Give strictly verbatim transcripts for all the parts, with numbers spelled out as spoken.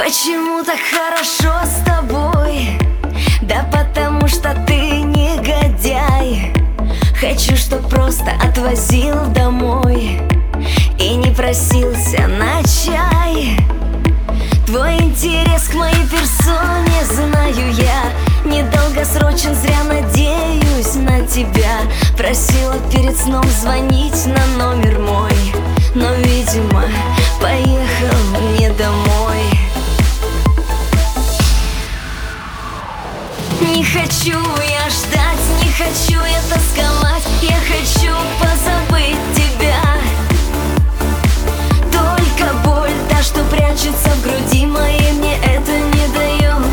Почему так хорошо с тобой? Да потому что ты негодяй. Хочу, чтоб просто отвозил домой и не просился на чай. Твой интерес к моей персоне знаю я. Недолгосрочен, зря надеюсь на тебя. Просила перед сном звонить на номер мой, но, видимо, поехал не домой. Не хочу я ждать, не хочу я тосковать. Я хочу позабыть тебя. Только боль, та, что прячется в груди моей, мне это не дает.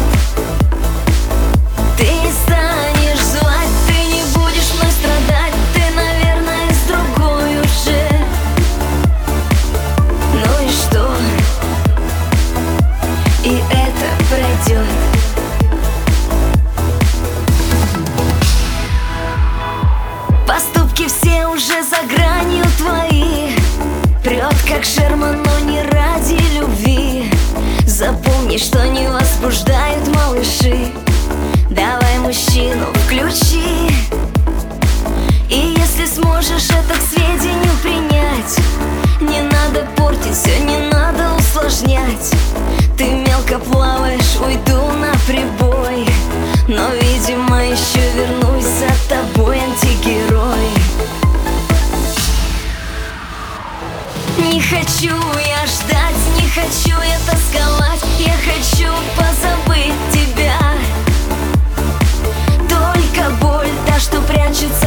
Ты не станешь звать, ты не будешь мной страдать. Ты, наверное, с другой уже. Ну и что? И это пройдет. Поступки все уже за гранью твои. Прет как шерма, но не ради любви. Запомни, что не возбуждают малыши. Давай мужчину включи. И если сможешь это к сведению принять, не надо портить все, не надо усложнять. Ты мелко плаваешь, уйду на прибой, но, видимо, еще вернусь за тобой, антигерой. Не хочу я ждать, не хочу я тосковать. Я хочу позабыть тебя. Только боль, та, что прячется